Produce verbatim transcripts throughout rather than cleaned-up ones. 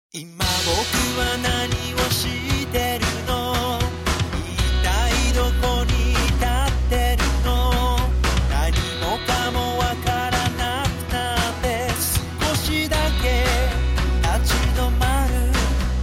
今僕は何をしてるの、一体どこに立ってるの、何もかもわからなくなって少しだけ立ち止まる。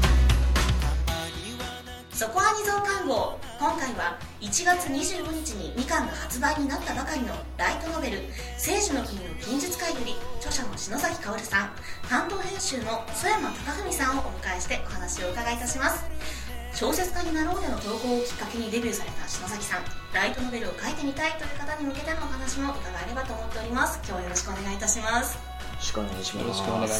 そこは二増刊号、今回はいちがつにじゅうごにちににかんが発売になったばかりのライトノベル「聖樹の国の禁術界」より著者の篠崎薫さん、担当編集の曽山貴文さんをお迎えしてお話をお伺いいたします。小説家になろうでの投稿をきっかけにデビューされた篠崎さん、ライトノベルを書いてみたいという方に向けてのお話も伺えればと思っております。今日はよろしくお願いいたします。 よろしくお願いします。 よろしくお願いします。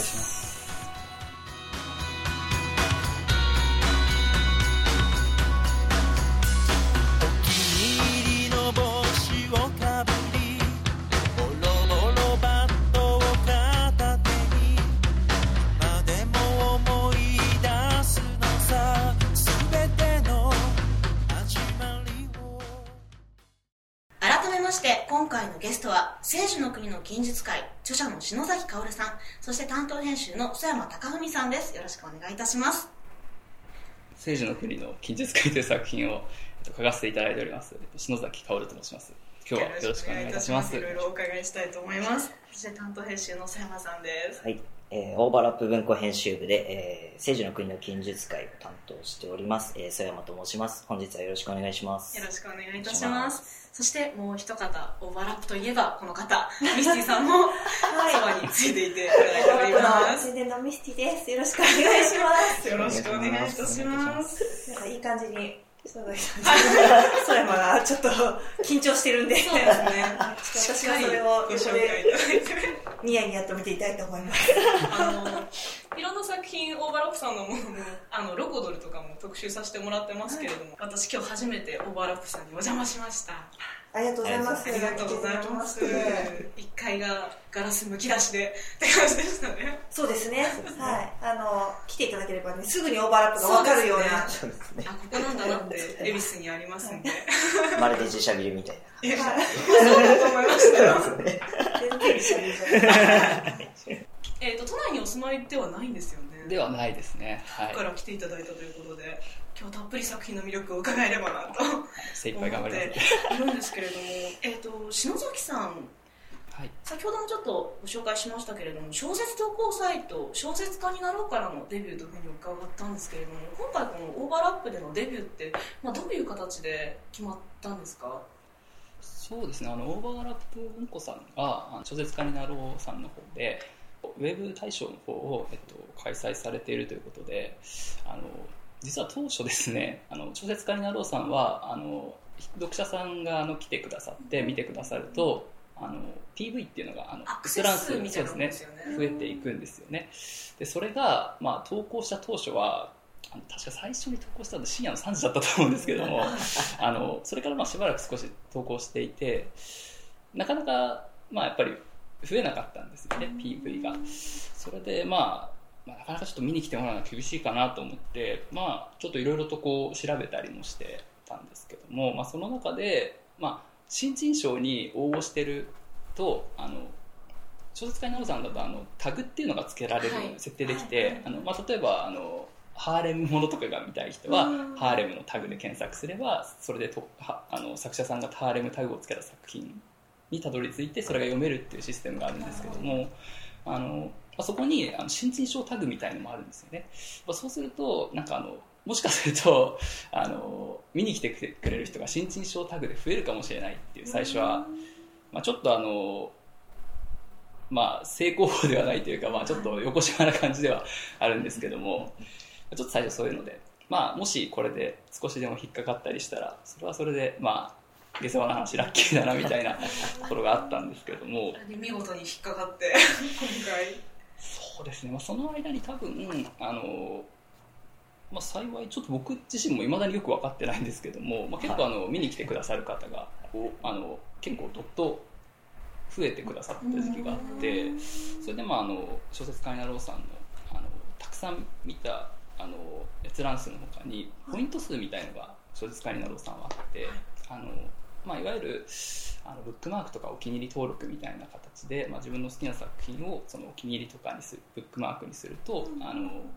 今回のゲストは聖樹の国の禁術界著者の篠崎薫さん、そして担当編集の曽山貴文さんです。よろしくお願いいたします。 聖樹の国の禁術界という作品を書かせていただいております篠崎薫と申します。今日はよろしくお願いいたします。 いろいろお伺いしたいと思います。そして担当編集の曽山さんです。 はい、えー、オーバーラップ文庫編集部で、えー、聖樹の国の禁術界を担当しております、えー、曽山と申します。本日はよろしくお願いします。 よろしくお願いいたします。そしてもう一方、オーバーラップといえばこの方、ミスティさんもそばについていていただいております。 宣伝のミスティです。よろしくお願いします。 よろしくお願いいたします。 なんかいい感じに曽山がちょっと緊張してるんで、 そうですね。 私はそれをご紹介いただいてニヤニヤと見ていたいと思います。 あのいろんな作品、オーバーラップさんのものもあのロコドルとかも特集させてもらってますけれども、はい、私今日初めてオーバーラップさんにお邪魔しました。 ありがとうございます。 ありがとうございます。いっかいがガラスむき出しでって感じでしたね。 そうですね。はい。あの来ていただければね、すぐにオーバーラップが分かるような。 そうですね。 あ、ここなんだなって恵比寿にありますんで。 まるで自社ビルみたいな。 いや、そうだと思いましたよ。 全然自社ビルじゃない。 えっと都内にお住まいではないんですよね。 ではないですね。はい。 ここから来ていただいたということで、今日たっぷり作品の魅力を伺えればなと精一杯頑張りますいるんですけれども、えっと篠崎さん、はい、先ほどもちょっとご紹介しましたけれども、小説投稿サイト小説家になろうからのデビューというふうに伺ったんですけれども、今回このオーバーラップでのデビューって、まあ、どういう形で決まったんですか？ そうですね、あのオーバーラップ文庫さんが小説家になろうさんの方でウェブ大賞の方を、えっと、開催されているということで、あの実は当初ですね、あの小説家になろうさんはあの読者さんがあの来てくださって見てくださると、あの ピーブイ っていうのがあの閲覧数、そうですね、増えていくんですよね。でそれが、まあ、投稿した当初はあの確か最初に投稿したの深夜のさんじだったと思うんですけどもあのそれからまあしばらく少し投稿していて、なかなか、まあ、やっぱり増えなかったんですよね、 ピーブイ が。それで、まあ、まあなかなかちょっと見に来てもらうのは厳しいかなと思って、まあ、ちょっといろいろとこう調べたりもしてたんですけども、まあ、その中で、まあ、新人賞に応募してると、あの小説家になるさんだとあのタグっていうのが付けられる、はい、設定できて、はい、あのまあ、例えばあのハーレムものとかが見たい人はハーレムのタグで検索すれば、それでとはあの作者さんがハーレムタグを付けた作品にたどり着いてそれが読めるっていうシステムがあるんですけども、あのそこにあの新人賞タグみたいのもあるんですよね。そうするとなんかあのもしかするとあの見に来てくれる人が新人賞タグで増えるかもしれないっていう、最初は、まあ、ちょっとあのまあ成功法ではないというか、まあ、ちょっと横島な感じではあるんですけども、ちょっと最初そういうので、まあ、もしこれで少しでも引っかかったりしたらそれはそれでまあ下世話な話ラッキーだなみたいなところがあったんですけれども見事に引っかかって今回そうですね、まあ、その間に多分あの、まあ、幸いちょっと僕自身もいまだによく分かってないんですけども、まあ、結構あの見に来てくださる方があの結構どっと増えてくださった時期があって、それで、まあ、あの小説家になろうさんの、あのたくさん見たあの閲覧数の他にポイント数みたいのが小説家になろうさんはあって、あのまあ、いわゆるあのブックマークとかお気に入り登録みたいな形で、まあ、自分の好きな作品をそのお気に入りとかにするブックマークにすると、あの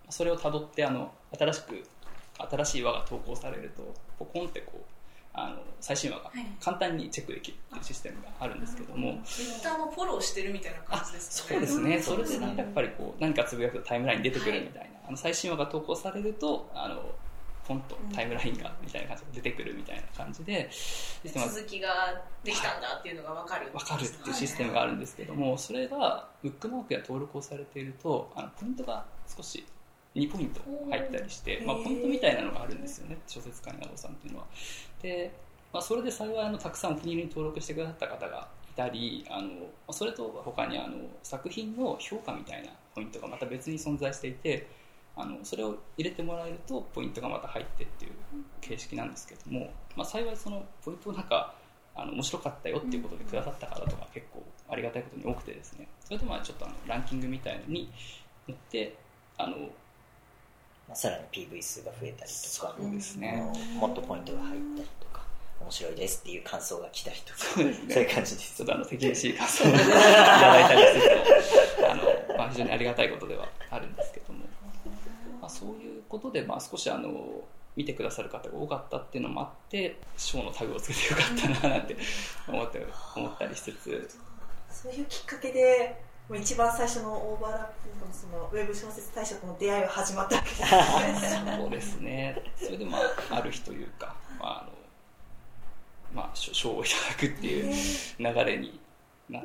それをたどってあの新しく新しい輪が投稿されるとポコンってこうあの最新話が簡単にチェックできるっていうシステムがあるんですけども、 ツイッターもフォローしてるみたいな感じですかね。そうですね。それでなんかやっぱりこう何かつぶやくとタイムラインに出てくるみたいな、はい、あの最新話が投稿されるとあのポンとタイムラインがみたいな感じで出てくるみたいな感じで、 うん、続きができたんだっていうのが分かる、 分かるっていうシステムがあるんですけども、それがブックマークや登録をされているとあのポイントが少しにポイント入ったりして、まあ、ポイントみたいなのがあるんですよね、小説家になろうさんっていうのは。で、まあ、それで幸いあのたくさんお気に入りに登録してくださった方がいたり、あのそれと他にあの作品の評価みたいなポイントがまた別に存在していて、あのそれを入れてもらえるとポイントがまた入ってっていう形式なんですけども、まあ、幸いそのポイントをなんかあの面白かったよっていうことでくださった方とか結構ありがたいことに多くてですね、それでまあちょっとあのランキングみたいのに乗ってあのまあ、さらに ピーブイ 数が増えたりとか、 そうですね、 もっとポイントが入ったりとか面白いですっていう感想が来たりとか、 そうですね、 そういう感じです。 ちょっとあの手厳しい感想をいただいたりするとあの、まあ、非常にありがたいことではあるんですけども、まあ、そういうことで、まあ、少しあの見てくださる方が多かったっていうのもあって賞のタグをつけてよかったななんて思って思ったりしつつ、 そういうきっかけでもう一番最初のオーバーラップのそのウェブ小説大賞との出会いは始まったわけですね。 そうですね。それでまあある日というか、まああのまあ賞をいただくっていう流れになって、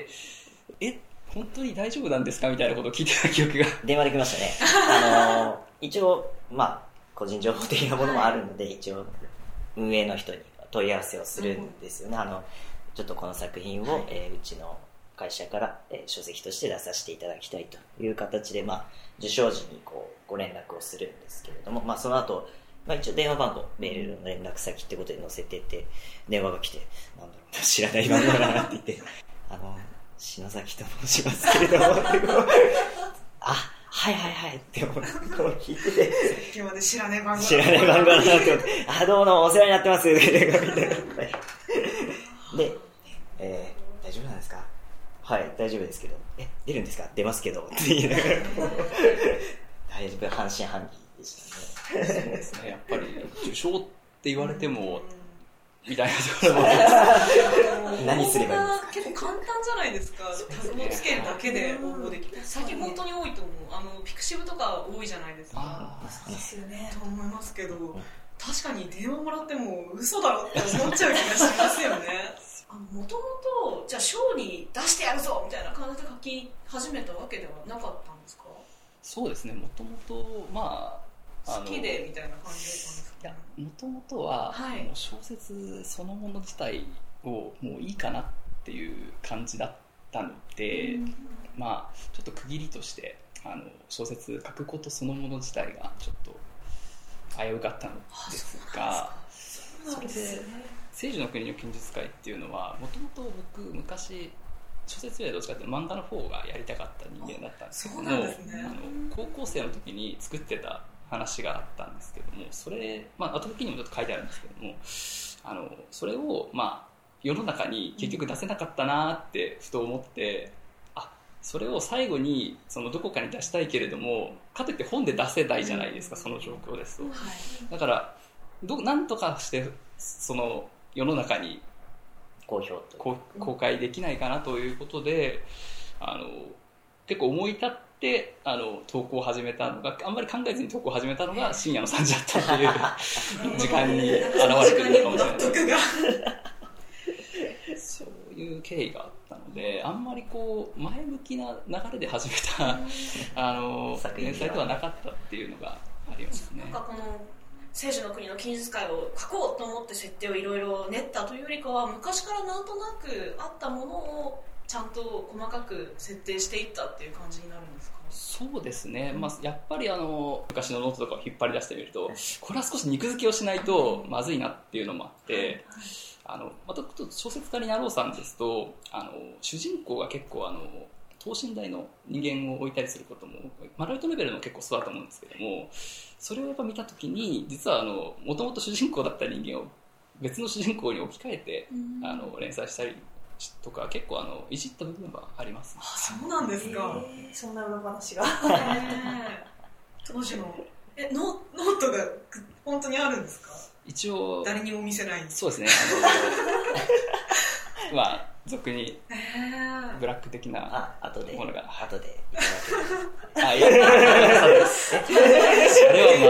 え本当に大丈夫なんですかみたいなことを聞いてた記憶が電話できましたね。あの一応まあ個人情報的なものもあるので、はい、一応運営の人に問い合わせをするんですよね。うん、あのちょっとこの作品を、はい、えー、うちの会社から、えー、書籍として出させていただきたいという形で、まあ、受賞時にこうご連絡をするんですけれども、まあ、その後、まあ、一応電話番号メールの連絡先ってことで載せてて、電話が来て、なんだろう知らない番号だなって言ってあの篠崎と申しますけれどもあ、はいはいはいってこう聞いてて、 今まで知らない番号知らない番号だなって思ってあ、どうもお世話になってますみたいなで、えー、大丈夫なんですか、はい大丈夫ですけど、え出るんですか、出ますけどって言いながら大丈夫、半信半疑でしたね。 そうですね、やっぱり受賞って言われてもみたいなところも何すればいいんですか。 結構簡単じゃないですか。タグをつけるだけで応募できる。最近本当に多いと思う。あのピクシブとか多いじゃないですか。 あですよね。と思いますけど、確かに電話もらっても嘘だろって思っちゃう気がしますよね。もともとじゃあ賞に出してやるぞみたいな感じで書き始めたわけではなかったんですか。 そうですね。もともとまあ好きでみたいな感じだったんですか。 いや、もともとは、はい、小説そのもの自体をもういいかなっていう感じだったので、まあちょっと区切りとしてあの小説書くことそのもの自体がちょっと危うかったのですが、それで聖樹の国の剣術会っていうのはもともと僕昔小説よりどっちかっていうと漫画の方がやりたかった人間だったんですけども、ね、あの高校生の時に作ってた話があったんですけども、それ、まあ後書きにもちょっと書いてあるんですけども、あのそれをまあ世の中に結局出せなかったなってふと思って、うん、あ、それを最後にそのどこかに出したいけれどもかといって本で出せないじゃないですか、うん、その状況ですと、はい、だからどなんとかしてその世の中に公表と公公開できないかなということで、あの結構思い立ってあの投稿を始めたのが、あんまり考えずに投稿を始めたのが深夜のさんじだったっていう時間に現れてるのかもしれないそういう経緯があったので、あんまりこう前向きな流れで始めたあの連載ではなかったっていうのがありますね。 なんかこの聖樹の国の剣術会を書こうと思って設定をいろいろ練ったというよりかは、昔からなんとなくあったものをちゃんと細かく設定していったっていう感じになるんですか。 そうですね、まあ、やっぱりあの昔のノートとかを引っ張り出してみると、これは少し肉付けをしないとまずいなっていうのもあって、あのまた小説家になろうさんですと、あの主人公が結構あの等身大の人間を置いたりすることも、まあ、ライトレベルの結構そうだと思うんですけども、それをやっぱ見たときに実はもともと主人公だった人間を別の主人公に置き換えて、うん、あの連載したりとか結構あのいじった部分はあります、ね、 あ、そうなんですか。 そんな裏話が当時のえ ノ, ノートが本当にあるんですか？ 一応誰にも見せないんですそうですねあのまあ俗にブラック的なものが後でいただきますあいやそうですあれはま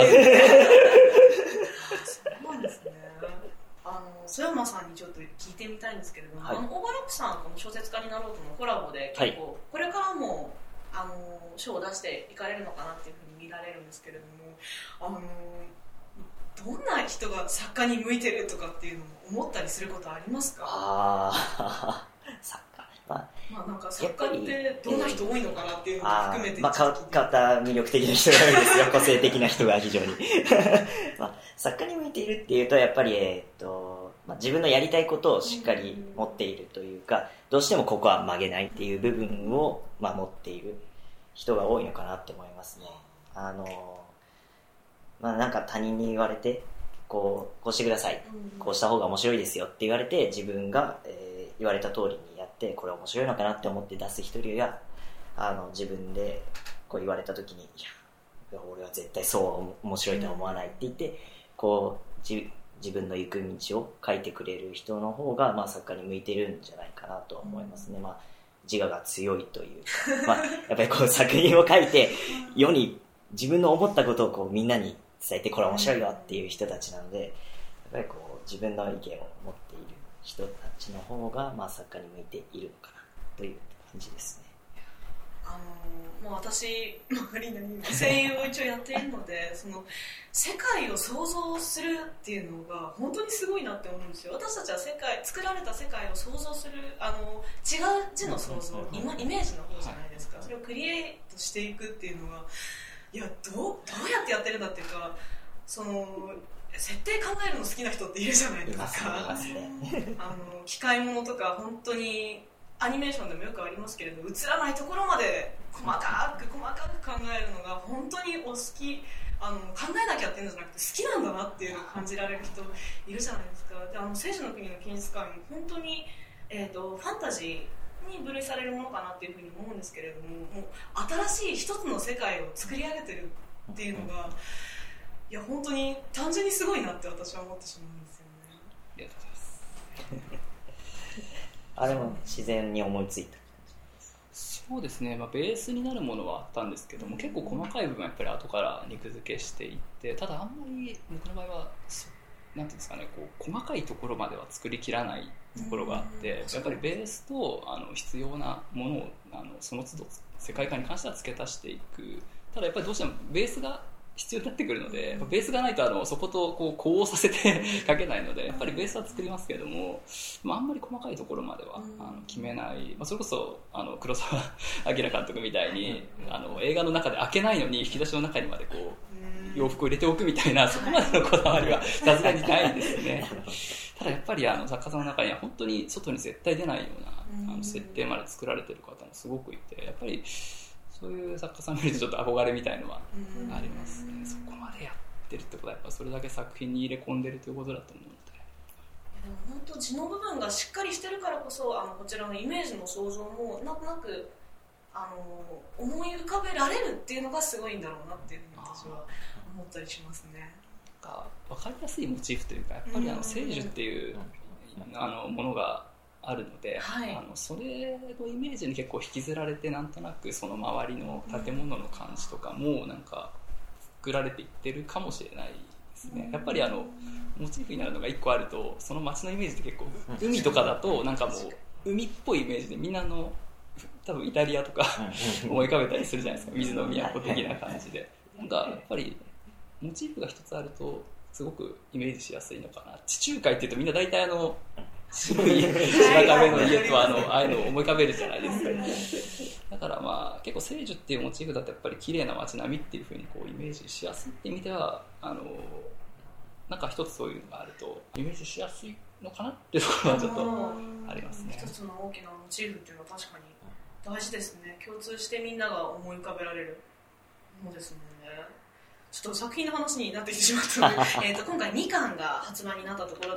ずそうなんですね。あの曽山さんにちょっと聞いてみたいんですけれども、はい、あのオーバーラップさんこの小説家になろうとのコラボで結構、はい、これからもあの賞を出していかれるのかなっていうふうに見られるんですけれども、あのどんな人が作家に向いてるとかっていうのも思ったりすることありますか？ あ作家、まあ、 まあなんか作家ってどんな人多いのかなっていうのも含めて、 まあ方魅力的な人が多いですよ個性的な人が非常にまあ作家に向いているっていうとやっぱりえー、っと、まあ、自分のやりたいことをしっかり持っているというか、どうしてもここは曲げないっていう部分を、まあ、持っている人が多いのかなって思いますね。あのまあなんか他人に言われてこうこうしてください、こうした方が面白いですよって言われて自分が、えー、言われた通りにやってこれ面白いのかなって思って出す人や、あの自分でこう言われた時にいや俺は絶対そう面白いとは思わないって言ってこう自自分の行く道を書いてくれる人の方が、まあ、作家に向いてるんじゃないかなと思いますね。まあ、自我が強いというか、まあ、やっぱりこう作品を書いて世に自分の思ったことをこうみんなに伝えてこれ面白いよっていう人たちなので、やっぱりこう自分の意見を持っている人たちの方が、まあ、作家に向いているのかなという感じですね。 あのもう私周りに声優を一応やっているのでその世界を想像するっていうのが本当にすごいなって思うんですよ。私たちは世界作られた世界を想像するあの違う字の想像、イメージの方じゃないですか。それをクリエイトしていくっていうのがいや ど, どうやってやってるんだっていうか、その設定考えるの好きな人っているじゃないですか。あの機械物とか本当にアニメーションでもよくありますけれど、映らないところまで細かく細かく考えるのが本当にお好き、あの考えなきゃっていうんじゃなくて好きなんだなっていうのを感じられる人いるじゃないですか。であの聖書の国の金字館も本当に、えーと、ファンタジーに分類されるものかなっていうふうに思うんですけれども、もう新しい一つの世界を作り上げてるっていうのがいや本当に単純にすごいなって私は思ってしまうんですよね。 ありがとうございますあれも自然に思いついた。 そうですね、まあ、ベースになるものはあったんですけども、結構細かい部分はやっぱり後から肉付けしていって、ただあんまり僕の場合はなんていうんですかね、こう細かいところまでは作りきらないところがあって、やっぱりベースとあの必要なものをあのその都度世界観に関しては付け足していく。ただやっぱりどうしてもベースが必要になってくるので、ベースがないとあのそことこう呼応させて書けないので、やっぱりベースは作りますけれども、まあ、あんまり細かいところまではあの決めない、まあ、それこそあの黒澤明監督みたいにあの映画の中で開けないのに引き出しの中にまでこう洋服を入れておくみたいな、そこまでのこだわりはさすがにないんですよね。ただやっぱりあの作家さんの中には本当に外に絶対出ないようなあの設定まで作られてる方もすごくいて、やっぱりそういう作家さん見るとちょっと憧れみたいのはありますね。そこまでやってるってことはやっぱそれだけ作品に入れ込んでるということだと思うので。 でも本当字の部分がしっかりしてるからこそ、あのこちらのイメージの想像もなんとなくあの思い浮かべられるっていうのがすごいんだろうなっていうふうに私は思ったりしますね。 なんか分かりやすいモチーフというか、やっぱりあの聖樹っていうあのものがあるので、はい、あのそれのイメージに結構引きずられて、なんとなくその周りの建物の感じとかもなんか作られていってるかもしれないですね。やっぱりあのモチーフになるのがいっこあると、その街のイメージって結構海とかだとなんかもう海っぽいイメージでみんなの多分イタリアとか思い浮かべたりするじゃないですか、水の都的な感じで。なんかやっぱりモチーフが一つあるとすごくイメージしやすいのかな。地中海っていうとみんな大体あの白い白壁の家とあのああいうのを思い浮かべるじゃないですか。だからまあ結構聖樹っていうモチーフだとやっぱり綺麗な街並みっていう風にこうイメージしやすいっていう意味では、あのなんか一つそういうのがあるとイメージしやすいのかなっていうところはちょっとありますね。 一つの大きなモチーフっていうのは確かに大事ですね。共通してみんなが思い浮かべられるものですもんね。ちょっと作品の話になってきてしまったのでえと今回にかんが発売になったところです。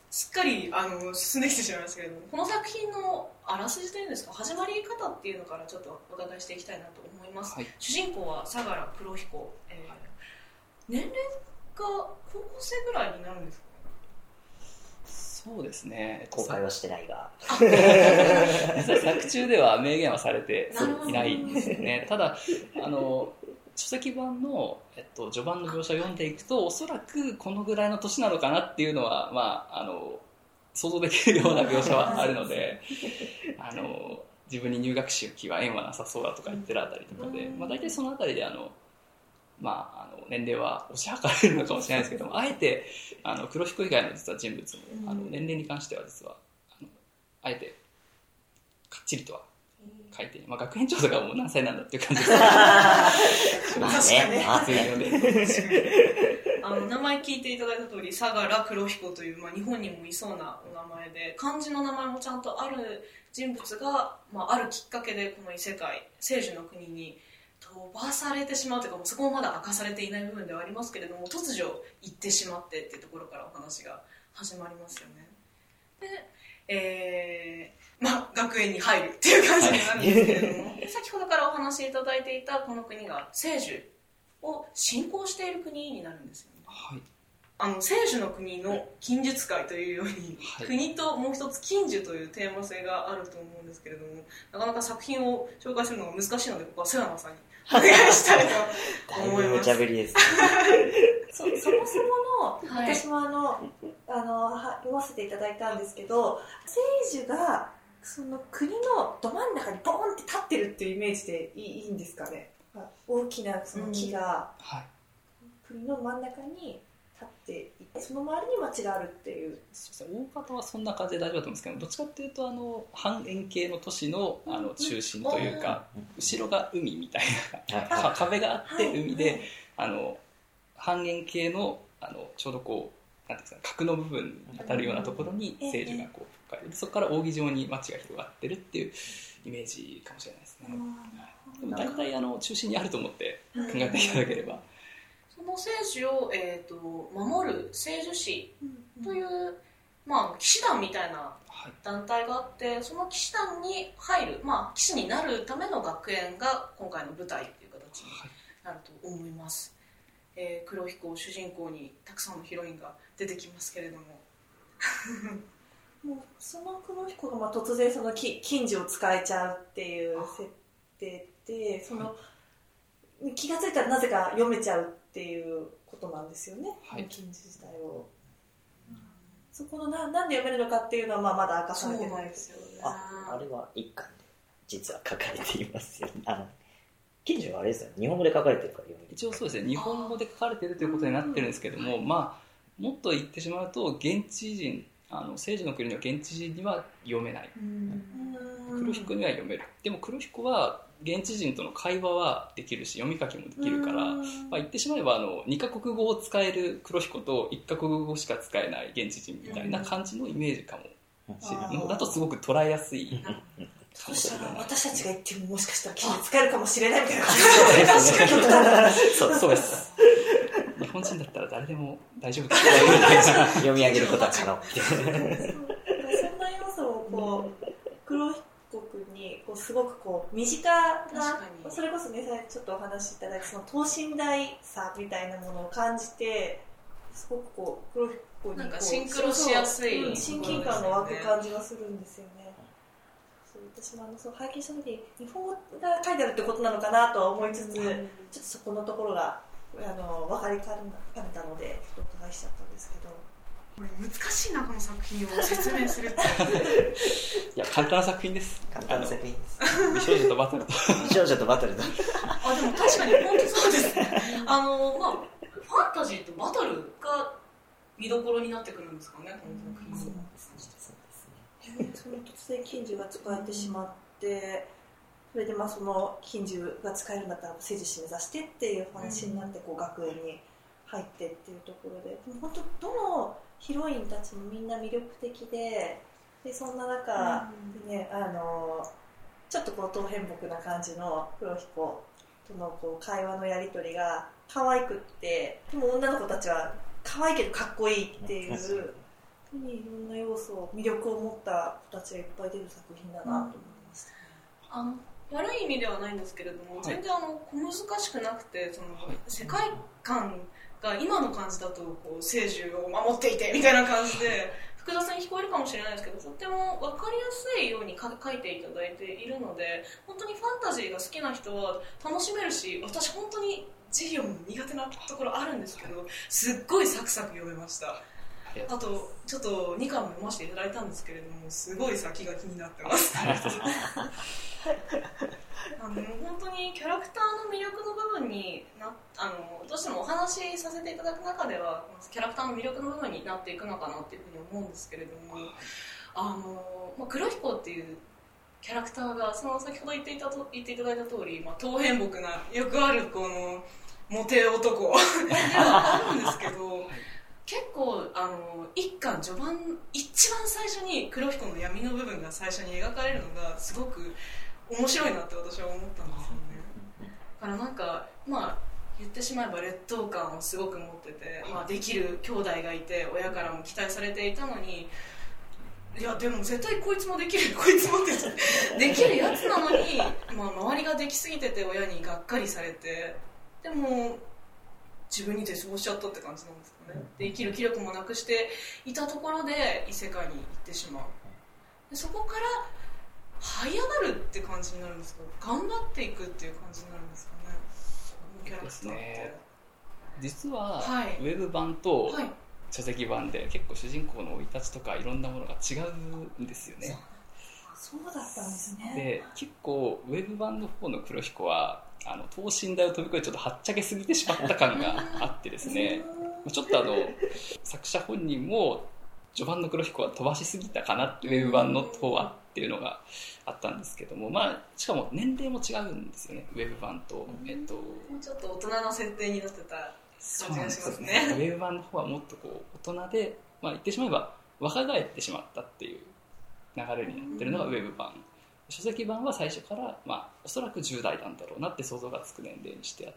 すっかりあの進んできてしまいましたけれども、この作品のあらすじというんですか、始まり方っていうのからちょっとお伺いしていきたいなと思います。はい、主人公は相良黒彦、えー、年齢が高校生ぐらいになるんですか？ そうですね、 公開はしてないが実は作中では明言はされていないんですよね。ただあの書籍版の、えっと、序盤の描写を読んでいくと、おそらくこのぐらいの年なのかなっていうのは、まあ、あの想像できるような描写はあるのであの自分に入学式は縁はなさそうだとか言ってるあたりとかで、まあ、大体そのあたりであの、まあ、あの年齢は推し量れるのかもしれないですけども、あえてあの黒彦以外の実は人物もあの年齢に関しては実はあのあえてかっちりとは書いて、まあ、学園長とかも何歳なんだっていう感じですまあね、まあねあの名前聞いていただいた通り、相良黒彦という、まあ、日本にもいそうなお名前で、漢字の名前もちゃんとある人物が、まあ、あるきっかけでこの異世界聖樹の国に飛ばされてしまうというか、もうそこもまだ明かされていない部分ではありますけれども、突如行ってしまってっていうところからお話が始まりますよね。で、えーまあ、学園に入るっていう感じになるんですけれども先ほどからお話しいただいていたこの国が聖樹を信仰している国になるんですよね。 はい、 あの聖樹の国の禁術界というように、はい、国ともう一つ禁樹というテーマ性があると思うんですけれども、なかなか作品を紹介するのが難しいので、ここは瀬山さんにお願いしたいと思います。だいぶ無茶ぶりですそ, そもそもの、はい、私もあのあの読ませていただいたんですけど、聖樹がその国のど真ん中にボーンって立ってるっていうイメージでい い, いいんですかね。大きなその木が、うんはい、国の真ん中に立っていて、その周りに町があるっていう。 大方はそんな感じで大丈夫だと思うんですけど、どっちかっていうとあの半円形の都市 の, あの中心というか、うん、後ろが海みたいな壁があって海で、はい、あの半円形 の, あのちょうどこうなんていうんですか、角の部分に当たるようなところに聖樹がこう、うん、そこから扇状に町が広がってるっていうイメージかもしれないですね。でも大体あの中心にあると思って考えていただければ、うん、 その聖樹を、えー、と守る聖樹士という、まあ、騎士団みたいな団体があって、はい、その騎士団に入る、まあ、騎士になるための学園が今回の舞台という形になると思います。はい、えー、黒彦を主人公にたくさんのヒロインが出てきますけれどももうその黒彦がまあ突然その禁樹を使えちゃうっていう設定で、その、はい、気がついたらなぜか読めちゃうっていうことなんですよね、はい、禁樹自体を、うん、そこの な, なんで読めるのかっていうのはまあまだ明かされてないですよね。 あ, あれは一巻で実は書かれていますよね。あの禁樹はあれですよね、日本語で書かれてるから読める。 一応そうですね、日本語で書かれてるということになってるんですけども、まあもっと言ってしまうと現地人、あの聖樹の国の現地人には読めない、うん、黒彦には読める。でも黒彦は現地人との会話はできるし読み書きもできるから、まあ、言ってしまえばあのにカ国語を使える黒彦といちカ国語しか使えない現地人みたいな感じのイメージかもしれないのだとすごく捉えやすい。 そしたら私たちが言ってももしかしたら記事使えるかもしれないみたいな感じでそうそうです。日本人だったら誰でも大丈夫だ読み上げることは可能そんな要素をこう黒彦君にこうすごくこう身近な、それこそねちょっとお話しいただいたその等身大さみたいなものを感じて、すごくこう黒彦にこうなんかシンクロしやすい、 うん、親近感が湧く感じがするんですよね。私もあのそう拝見した時に日本語が書いてあるってことなのかなとは思いつつ、うん、ちょっとそこのところがあの分かりかねたのでちょっとお伺いしちゃったんですけど、 これ難しいなこの作品を説明するっていや簡単な作品です。 簡単な作品です。 美少女とバトルと美少女とバトルとあでも確かに本当そうですねあの、まあ、ファンタジーとバトルが見どころになってくるんですかね、この作品。そうですね。その突然禁樹が使えてしまって、それでまあその禁樹が使えるんだったら聖樹士目指してっていう話になってこう学園に入ってっていうところで、でも本当どのヒロインたちもみんな魅力的で、でそんな中でね、あのちょっとこう当変木な感じの黒彦とのこう会話のやり取りが可愛くって、でも女の子たちは可愛いけどかっこいいっていう本当にいろんな要素魅力を持った子たちがいっぱい出る作品だなと思いました、 あの悪い意味ではないんですけれども、はい、全然あの小難しくなくて、その、はい、世界観が今の感じだとこう聖樹を守っていてみたいな感じで複雑に聞こえるかもしれないですけど、とっても分かりやすいように書いていただいているので、本当にファンタジーが好きな人は楽しめるし、私本当にジギオン苦手なところあるんですけど、すっごいサクサク読めました。あとちょっとにかんも読ませていただいたんですけれども、すごい先が気になってますあの本当にキャラクターの魅力の部分になあのどうしてもお話しさせていただく中ではキャラクターの魅力の部分になっていくのかなっていうふうに思うんですけれども、あの、まあ、黒彦っていうキャラクターがその先ほど言っていたと言っていただいた通り、まあ、当変木なよくあるこのモテ男ではあるんですけど、結構あの一巻序盤一番最初に黒彦の闇の部分が最初に描かれるのがすごく面白いなって私は思ったんですよね。だからなんかまあ言ってしまえば劣等感をすごく持ってて、まあ、できる兄弟がいて親からも期待されていたのに、いやでも絶対こいつもできるこいつもってできるやつなのに、まあ、周りができすぎてて親にがっかりされて、でも自分に絶望しちゃったって感じなんですかね。で生きる気力もなくしていたところで異世界に行ってしまう。でそこから這い上がるって感じになるんですけど、頑張っていくっていう感じになるんですかね。キャラクターってですね、 実は、 はい、 ウェブ版とはい書籍版で結構主人公の生い立ちとかいろんなものが違うんですよね。 そうだったんですね。 で結構ウェブ版の方の黒彦はあの等身大を飛び越えちょっとはっちゃけすぎてしまった感があってですねちょっとあの作者本人も序盤の黒彦は飛ばしすぎたかなってウェブ版の方はっていうのがあったんですけども、まあ、しかも年齢も違うんですよね、ウェブ版と、えっと、 もうちょっと大人の設定になってた感じがしますね。 ウェブ版の方はもっとこう大人で、まあ、言ってしまえば若返ってしまったっていう流れになってるのがウェブ版、書籍版は最初から、まあ、おそらくじゅう代なんだろうなって想像がつく年齢にしてあって、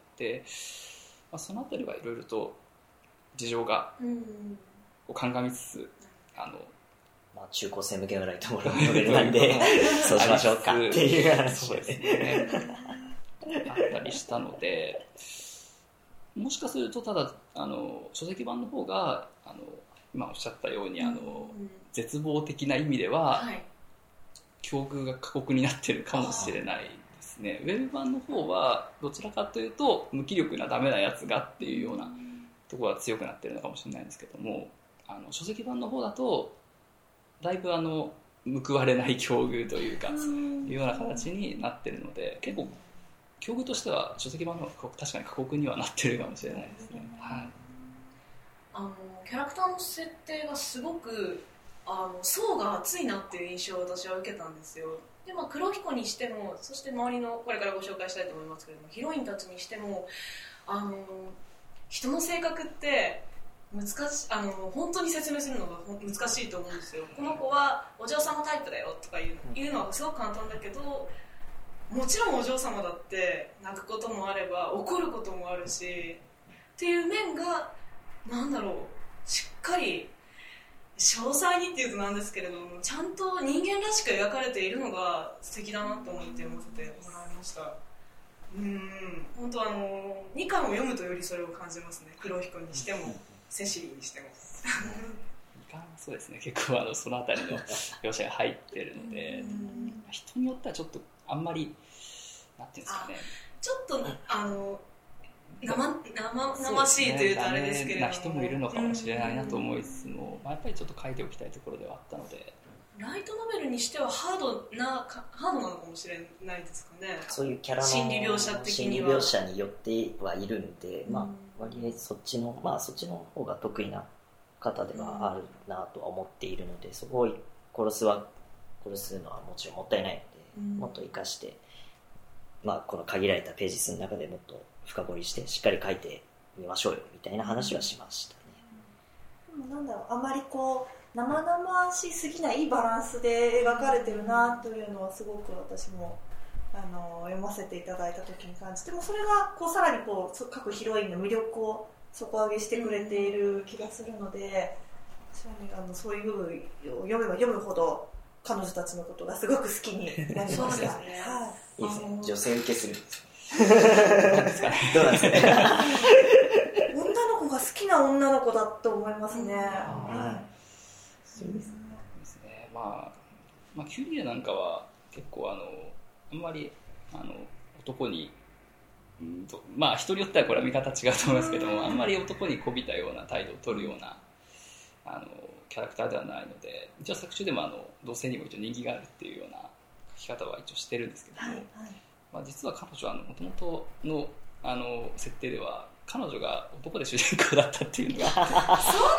まあ、そのあたりはいろいろと事情がこう鑑みつつ、あのまあ、中高生向けのライトノベルなんでそうしましょうかっていう話ですねあったりしたので、もしかするとただあの書籍版の方があの今おっしゃったようにあの、うん、絶望的な意味では、はい、境遇が過酷になってるかもしれないですね。ウェブ版の方はどちらかというと無気力なダメなやつがっていうようなところが強くなってるのかもしれないんですけども、あの書籍版の方だとだいぶあの報われない境遇というかいうような形になってるので、結構境遇としては書籍版の方が確かに過酷にはなってるかもしれないですね。はい、 あのキャラクターの設定がすごくあの層が厚いなっていう印象を私は受けたんですよ。で、まあ、黒彦にしても、そして周りのこれからご紹介したいと思いますけれどもヒロインたちにしても、あの人の性格って難しあの本当に説明するのが難しいと思うんですよ。この子はお嬢様タイプだよとか言う、言うのはすごく簡単だけど、もちろんお嬢様だって泣くこともあれば怒ることもあるしっていう面がなんだろう、しっかり詳細にっていうとなんですけれどもちゃんと人間らしく描かれているのが素敵だなと思って読ませてもらいました。うん、本当あのにかんを読むとよりそれを感じますね。黒彦にしてもセシリーにしてもにかんそうですね、結構あのそのあたりの描写が入ってるので人によってはちょっとあんまりなんていうんですかね、 ちょっとあの生, 生々しいというとあれですけれども、 な人もいるのかもしれないなと思いつつも、まあ、やっぱりちょっと書いておきたいところではあったので、 ライトノベルにしてはハードなハードなのかもしれないですかね。 そういうキャラの心理描写的には心理描写によってはいるんで、まあ、割合そっちのまあそっちの方が得意な方ではあるなとは思っているので、そこを殺すは殺すのはもちろんもったいないので、もっと生かして、まあ、この限られたページ数の中でもっと深掘りしてしっかり書いてみましょうよみたいな話はしましたね。 でもなんだろう、あまりこう生々しすぎないいいバランスで描かれてるなというのはすごく私もあの読ませていただいた時に感じて、もそれがこうさらにこう各ヒロインの魅力を底上げしてくれている気がするので、 ちなみにあのそういう部分を読めば読むほど彼女たちのことがすごく好きになりました。 そうですね。 はい。 いいですね。女性受けするんですなんですかね。 どうなんですかね。 女の子が好きな女の子だと思いますね。 はい。 そうですね。ですね。まあ、まあ、キュリエなんかは結構あのあんまりあの男に、うんとまあ人によってはこれは見方違うと思いますけども、あんまり男にこびたような態度を取るようなあのキャラクターではないので、一応作中でもあの同性にも一応人気があるっていうような書き方は一応してるんですけども、 はいはい。 まあ、実は彼女はもともとのあの設定では彼女が男で主人公だったっていうのがそうなんだ。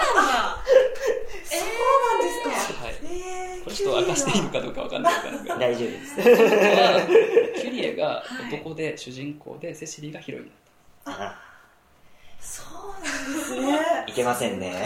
そうなんですか。 はい、 えー、 これちょっと明かしていいのかどうかわかんないんですけど大丈夫です。 キュリエが男で主人公で、セシリーがヒロインだった。 あそうなんですね。 いけませんね。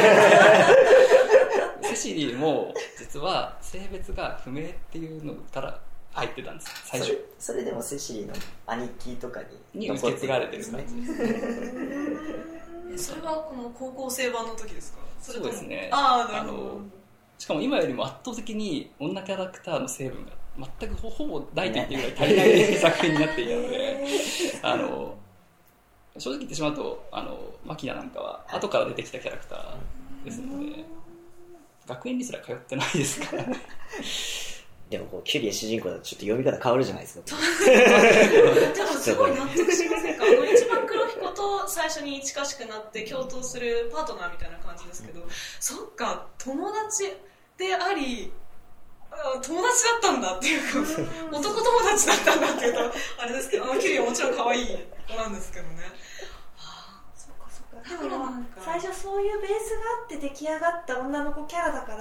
セシリーも実は性別が不明っていうのから入ってたんです最初。 それ、それでもセシリーの兄貴とかにに受け継がれてる感じです。 えそれはこの高校生版の時ですか？それともそうですね。 ああ、なあるほど。 のしかも今よりも圧倒的に女キャラクターの成分が全く ほ, ほぼないと言っていいぐらい足りない作品になっていたので、あの正直言ってしまうとあのマキナなんかは後から出てきたキャラクターですので、学園にすら通ってないですからね。 でもこうキュリエ主人公だとちょっと読み方変わるじゃないですか。 でもすごい納得しませんか？あの一番黒彦と最初に近しくなって共闘するパートナーみたいな感じですけど、そっか、友達であり友達だったんだっていうか、男友達だったんだっていうとあれですけど、あのキュリエもちろん可愛い子なんですけどね。 そっかそっか。 だからなんか最初そういうベースがあって出来上がった女の子キャラだから、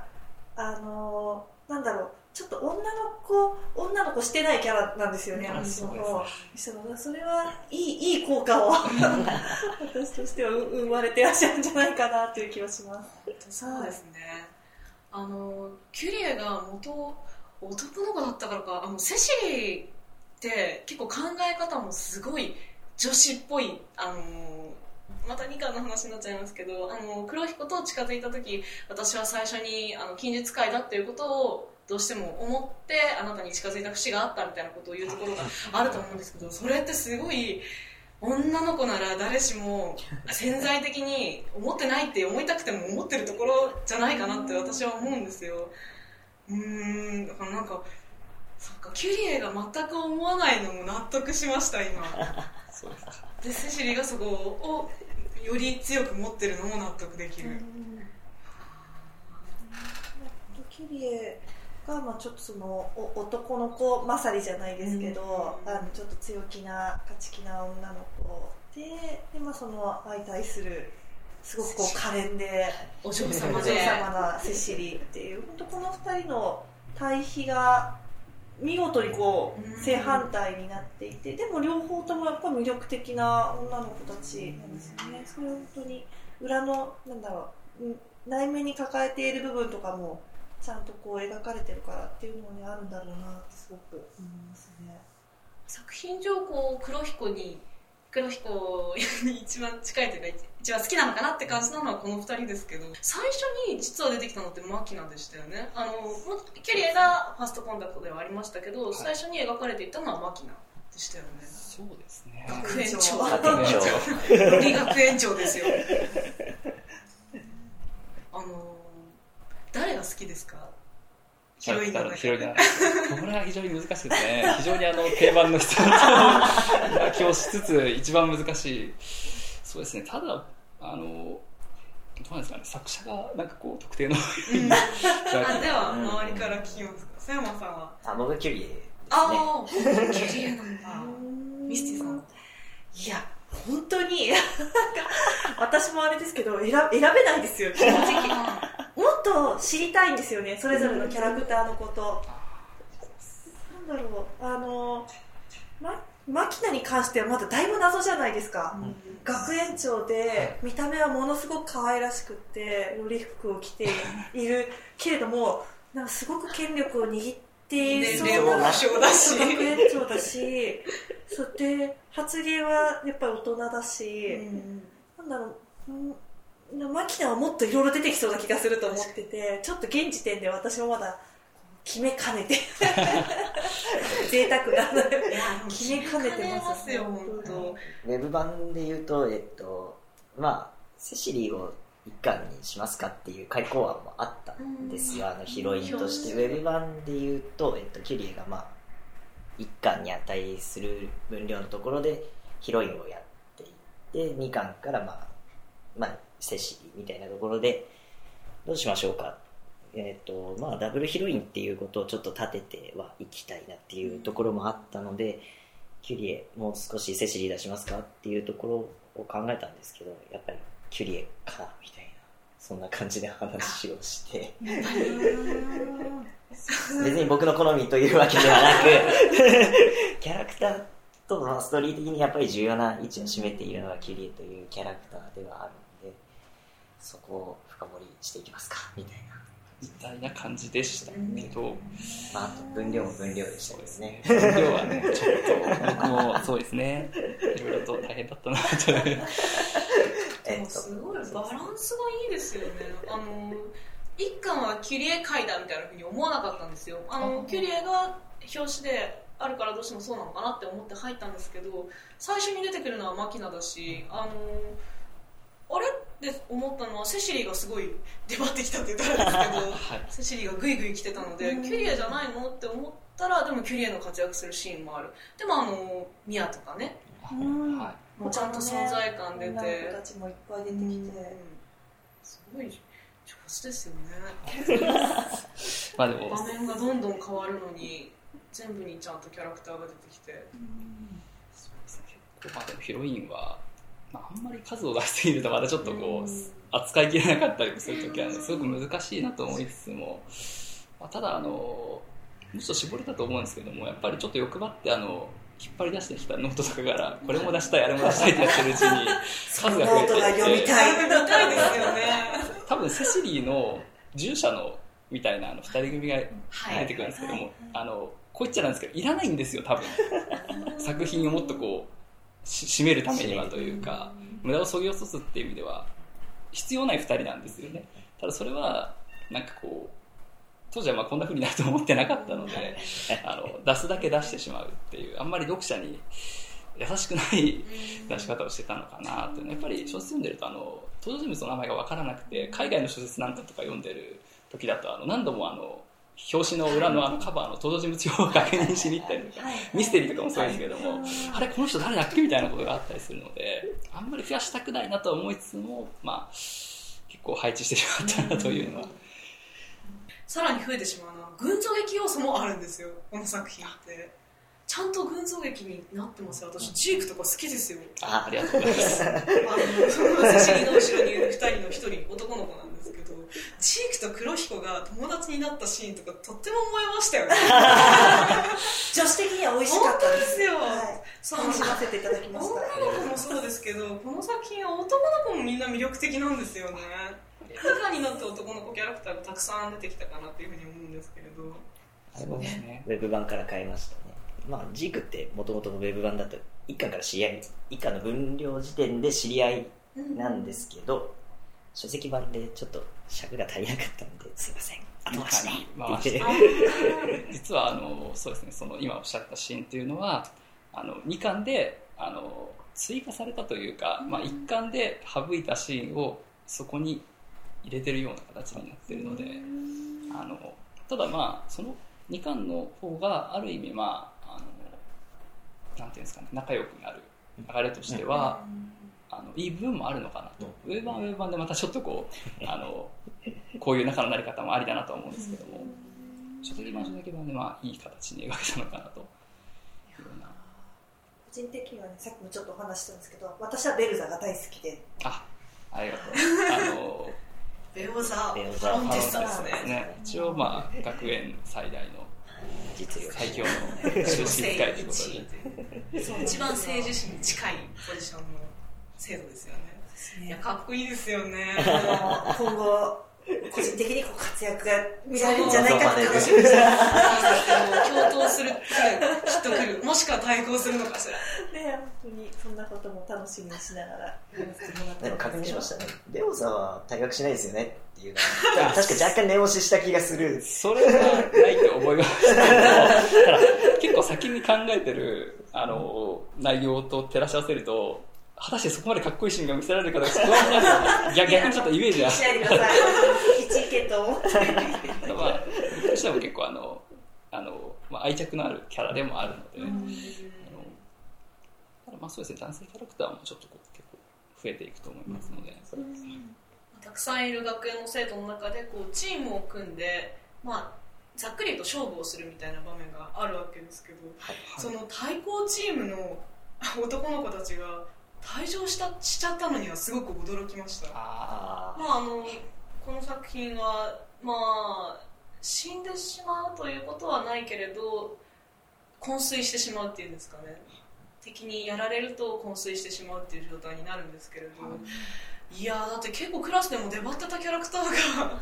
あのー、なんだろう、ちょっと女の子女の子してないキャラなんですよね。 あそうですそのそれはいいいい効果を私としては生まれてらっしゃるんじゃないかなという気はします。 そうですね。あのキュリエが元男の子だったからか、あのセシリーって結構考え方もすごい女子っぽい、あのまたにかんの話になっちゃいますけど、あの黒彦と近づいた時、私は最初にあの近日会だっていうことをどうしても思ってあなたに近づいた節があったみたいなことを言うところがあると思うんですけど、それってすごい女の子なら誰しも潜在的に思ってないって思いたくても思ってるところじゃないかなって私は思うんですよ。うーん、だからなんかそっか、キュリエが全く思わないのも納得しました今。 そうですか。 でセシリーがそこをより強く持ってるのも納得できる。 キュリエが、まあ、ちょっとそのお男の子勝りじゃないですけど、うん、あのちょっと強気な勝ち気な女の子 で, で、まあ、その相対するすごくこう可憐でお嬢様でお嬢様なセシリーっていう、本当このふたりの対比が見事にこう正反対になっていて、でも両方ともやっぱ魅力的な女の子たちなんですよね。それは本当に裏のなんだろう、内面に抱えている部分とかもちゃんとこう描かれてるからっていうのも、ね、あるんだろうなってすごく思いますね。 作品上こう黒彦に黒彦に一番近いというか一番好きなのかなって感じなのはこのふたりですけど、最初に実は出てきたのってマキナでしたよね。あのキュリエがファーストコンタクトではありましたけど、はい、最初に描かれていたのはマキナでしたよね。 そうですね。 学園長学園長より学園長ですよ。あの誰が好きですか？ヒロインの中で。 これは非常に難しいですね。非常にあの定番の質問な気をしつつ一番難しい。そうですね。ただあのどうなんですかね。作者がなんかこう特定の、 うん、あでは周りから聞きますか。佐山さんは。 あ、僕はキュリエですね。 ああ、キュリエなんだ。ミスティさん。 いや。本当に私もあれですけど選, 選べないですよ正直。もっと知りたいんですよね、それぞれのキャラクターのこと。なんだろう、あのまマキナに関してはまだだいぶ謎じゃないですか、うん、学園長で見た目はものすごく可愛らしくってロリ服を着ているけれども、なんかすごく権力を握ってそうな学園長だし、そして発言はやっぱり大人だし、うん、なんだろう、 マキナはもっといろいろ出てきそうな気がすると思ってて、ちょっと現時点で私もまだ決めかねて贅沢な決めかねてますよ本当。 ウェブ版で言うと、えっとまあセシリーを一巻にしますかっていう開講案もあったんですよ、あのヒロインとして。ウェブ版で言うと、えっと、キュリエがまあ一巻に値する分量のところでヒロインをやっていって、二巻からまあまあセシリーみたいなところでどうしましょうか、えーとまあ、ダブルヒロインっていうことをちょっと立ててはいきたいなっていうところもあったので、キュリエもう少しセシリー出しますかっていうところを考えたんですけど、やっぱりキュリエかなみたいな、そんな感じで話をして別に僕の好みというわけではなくキャラクターとのストーリー的にやっぱり重要な位置を占めているのはキュリエというキャラクターではあるので、そこを深掘りしていきますかみたいなみたいな感じでしたけど、 まあ、あと分量も分量でしたですね。 分量はね、ちょっと僕もそうですね、いろいろと大変だったなというでもすごいバランスがいいですよね。あの一巻はキュリエ回だみたいなふうに思わなかったんですよ。あのキュリエが表紙であるからどうしてもそうなのかなって思って入ったんですけど、最初に出てくるのはマキナだし、あのあれって思ったのはセシリーがすごい出張ってきたって言ったらですけど、はい、セシリーがグイグイ来てたので、キュリエじゃないのって思ったら、でもキュリエの活躍するシーンもある。でもあのミアとかね、 うんはい、もうちゃんと存在感出て、女の子たちもいっぱい出てきて、うん、 すごい上手ですよねまあでも場面がどんどん変わるのに全部にちゃんとキャラクターが出てきて、うん、 そうですね、結構まあでもヒロインは、まあ、あんまり数を出しすぎるとまたちょっとこう、うん、扱いきれなかったりするときは、ね、すごく難しいなと思いつつも、まあ、ただあのもうちょっと絞れたと思うんですけども、やっぱりちょっと欲張ってあの引っ張り出してきたノートとかからこれも出したいあれも出したいってやってるうちに数が増えていって、 ノートが読みたい読みたいですよね。 多分セシリーの従者のみたいなあのふたり組が出てくるんですけども、はい、あのこう言っちゃなんですけどいらないんですよ多分作品をもっとこう締めるためにはというか、無駄を削ぎ落とすっていう意味では必要ないふたりなんですよね。ただそれはなんかこう当時はまあこんな風になると思ってなかったのであの出すだけ出してしまうっていう、あんまり読者に優しくない出し方をしてたのかなっていうのは、やっぱり小説読んでるとあの登場人物の名前が分からなくて、海外の小説なんかとか読んでる時だとあの何度もあの表紙の裏のあのカバーの登場人物表を確認しに行ったりとか、ミステリーとかもそうですけども、あれこの人誰だっけみたいなことがあったりするので、あんまり増やしたくないなとは思いつつも、まあ結構配置してしまったなというのは。 さらに増えてしまうのは群像劇要素もあるんですよ、この作品って。ちゃんと群像劇になってますよ。私ジークとか好きですよ。 あ、ありがとうございますあのセシリの後ろにいるふたりのひとり男の子なんですけど、ジークと黒彦が友達になったシーンとかとっても思いましたよね女子的には美味しかったです。 ですよ、 はい、そう楽しませていただきました。 女の子もそうですけど、この作品は男の子もみんな魅力的なんですよね。いかになって男の子キャラクターがたくさん出てきたかなっていうふうに思うんですけれど、 あれもね、ウェブ版から変えましたね。まあ、ジークってもともとのウェブ版だと一巻から知り合い、一巻の分量時点で知り合いなんですけど、うん、書籍版でちょっと尺が足りなかったのですいません後回しに回して実はあのそうですね、その今おっしゃったシーンっていうのはあのにかんであの追加されたというか、うん、まあ、いっかんで省いたシーンをそこに入れてるような形になっているので、あのただまあそのにかんの方がある意味まああのなんていうんですかね、仲良くなる流れとしては、うん、あのいい部分もあるのかなと、うん、ウェブ版ウェブ版でまたちょっとこうあのこういう仲のなり方もありだなと思うんですけども、書籍版書籍版でまあいい形に描けたのかなというような。 個人的にはね、さっきもちょっとお話したんですけど、私はベルザが大好きで、 あ、ありがとうあのベオザベオザパロンテッサですね。 一応まあ学園最大の実力最強の修士会ということでそう一番政治史に近いポジションの制度ですよね。いやかっこいいですよね今後個人的にこう活躍が見られるんじゃないかって楽しみにして共闘する来るきっと来る、もしくは対抗するのかしらね。本当にそんなことも楽しみにしながらやらせてもらって。 でも確認しましたね。レオさんは退学しないですよねっていうのは確か若干念押しした気がする。 それはないと思いましたけど、ただ結構先に考えてるあの内容と照らし合わせると、果たしてそこまでかっこいいシーンが見せられるかどうか不安になるよね。逆にちょっとイメージはしないでください。一意見と思ってまあ僕としても結構あのあの、まあ、愛着のあるキャラでもあるので、うん、あのただまあそうですね、男性キャラクターもちょっとこう結構増えていくと思いますので、うん、 たくさんいる学園の生徒の中でこうチームを組んで、まあ、ざっくりと勝負をするみたいな場面があるわけですけど、はいはい、その対抗チームの男の子たちが退場したしちゃったのにはすごく驚きました。あ、まあ、あのこの作品は、まあ、死んでしまうということはないけれど昏睡してしまうっていうんですかね、敵にやられると昏睡してしまうっていう状態になるんですけれど、はい、いやだって結構クラスでも出張ってたキャラクターが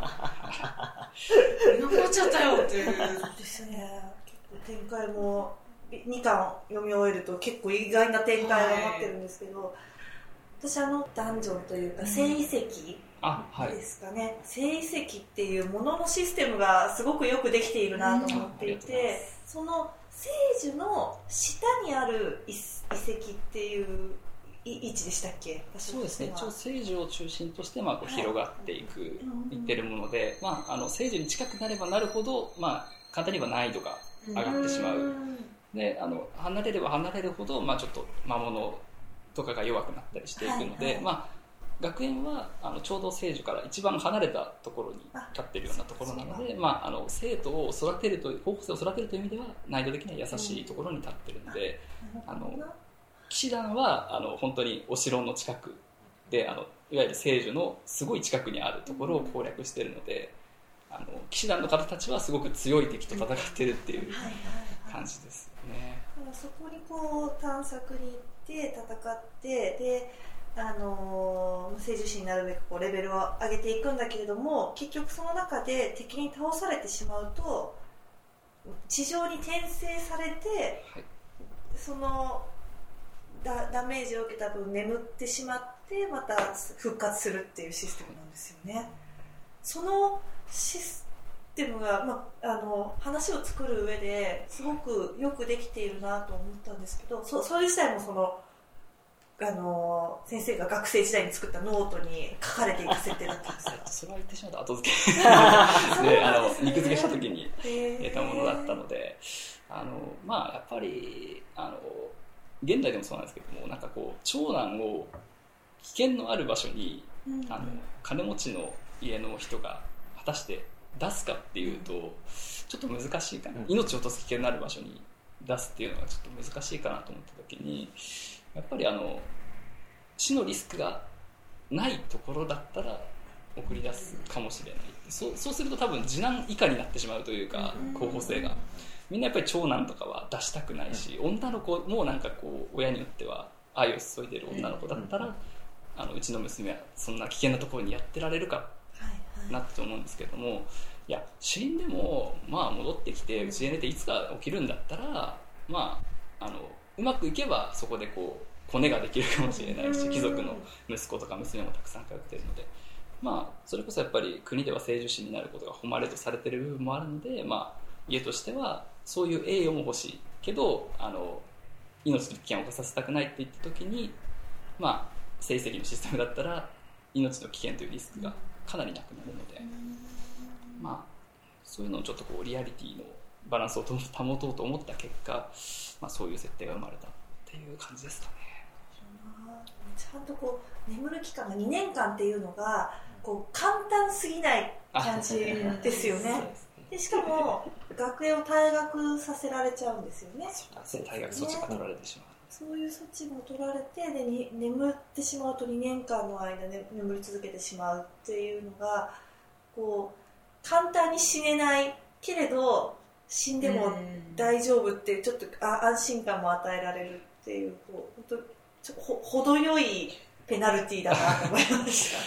いなくなっちゃったよっていうですね。結構展開もにかん読み終えると結構意外な展開が待ってるんですけど、はい、私あのダンジョンというか聖遺跡ですかね、聖遺跡っていうもののシステムがすごくよくできているなと思っていて、その聖樹の下にある遺跡っていう位置でしたっけ？ そうですね、一応聖樹を中心としてまあこう広がっていく、はい、いってるもので、まあ、あの聖樹に近くなればなるほど、まあ、簡単に言えば難易度が上がってしまう。であの離れれば離れるほど、まあ、ちょっと魔物とかが弱くなったりしていくので、はいはい、まあ、学園はあのちょうど聖樹から一番離れたところに立っているようなところなので、まあ、あの生徒を育てると高校生を育てるという意味では難易度的には優しいところに立っているので、うん、あの騎士団はあの本当にお城の近くで、あのいわゆる聖樹のすごい近くにあるところを攻略しているので、あの騎士団の方たちはすごく強い敵と戦っているっていう感じです。ね、 そこにこう探索に行って戦ってで、あのー、聖樹士になるべくこうレベルを上げていくんだけれども、結局その中で敵に倒されてしまうと地上に転生されて、はい、その ダ, ダメージを受けた分眠ってしまってまた復活するっていうシステムなんですよね。そのシステムが、まあ、あの話を作る上ですごくよくできているなと思ったんですけど、 そ, それ自体もそのあの先生が学生時代に作ったノートに書かれていた設定だったんですよ。 それは言ってしまうと後付けで、あの肉付けした時に得たものだったので、あの、まあ、やっぱりあの現代でもそうなんですけども、なんかこう長男を危険のある場所に、うん、あの金持ちの家の人が果たして出すかっていうとちょっと難しいかな、うん、命を落とす危険のある場所に出すっていうのがちょっと難しいかなと思った時に、やっぱりあの死のリスクがないところだったら送り出すかもしれない。 そう、そうすると多分次男以下になってしまうというか、候補生がみんなやっぱり長男とかは出したくないし、女の子もなんかこう親によっては愛を注いでいる女の子だったら、あのうちの娘はそんな危険なところにやってられるかなって思うんですけども、いや死んでもまあ戻ってきてうちで寝ていつか起きるんだったら、まああのうまくいけばそこでこうコネができるかもしれないし、貴族の息子とか娘もたくさん通っているので、まあそれこそやっぱり国では聖樹士になることが誉れとされている部分もあるので、まあ家としてはそういう栄誉も欲しいけど、あの命の危険を冒させたくないって言った時に、まあ成績のシステムだったら命の危険というリスクがかなりなくなるので、まあそういうのをちょっとこうリアリティのバランスを保とうと思った結果、まあ、そういう設定が生まれたっていう感じですかね。 ちゃんとこう眠る期間がにねんかんっていうのがこう簡単すぎない感じですよね。でしかも学園を退学させられちゃうんですよね。 そう退学措置が取られてしまう、ね、 そういう措置も取られてでに眠ってしまうとにねんかんの間で眠り続けてしまうっていうのがこう簡単に死ねないけれど死んでも大丈夫っていうちょっとあ安心感も与えられるっていう、こう本当ちょっとほ程よいペナルティーだなと思いました。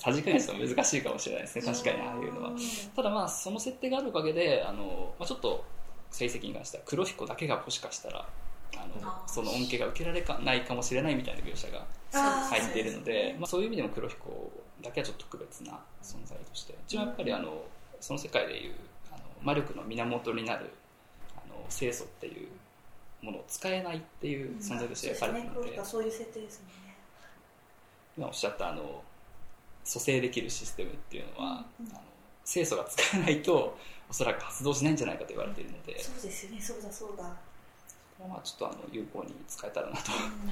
さじ加減するの難しいかもしれないですね、確かにああいうのは。ただまあその設定があるおかげであの、まあ、ちょっと成績に関しては黒彦だけがもしかしたらあのあその恩恵が受けられないかもしれないみたいな描写が入っているので、まあ、そういう意味でも黒彦だけはちょっと特別な存在として、一応やっぱりあのその世界でいうあの魔力の源になるあの清楚っていうものを使えないっていう存在として描かれているので、 そういう設定ですね。 今おっしゃったあの蘇生できるシステムっていうのは、うんうん、あの清楚が使えないとおそらく発動しないんじゃないかと言われているので、 そうですよね、そうだそうだ、 まあ、ちょっとあの有効に使えたらなと